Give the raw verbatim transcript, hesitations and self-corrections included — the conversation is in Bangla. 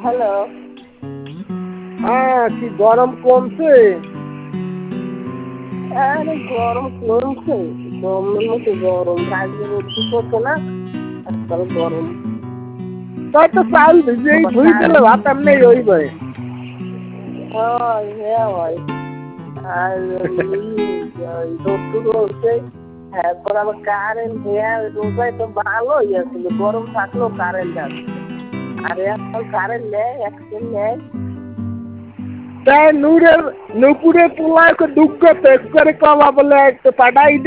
হ্যালো। হ্যাঁ, কি গরম কমছে? আরে গরম কমছে, গরমের মতো গরম, রাত্রে রোদ পড়ছে না, আজকাল গরম। তাই তো চাল ভিজেই ধুই দিলে ভাত এমনি হইবে। হয়, হ্যাঁ হয়। আর রোদ টুকু হচ্ছে, এরপর আবার কারেন্ট হ্যাঁ রোজায় তো ভালোই আসছিল, গরম থাকলেও কারেন্ট আসছে। আর এখন কারেন্ট নেই, এখন নেই। তাই নূরের নুপুরে পোলায় দুঃখ পেশ করে কবা বলে একটু পাঠাই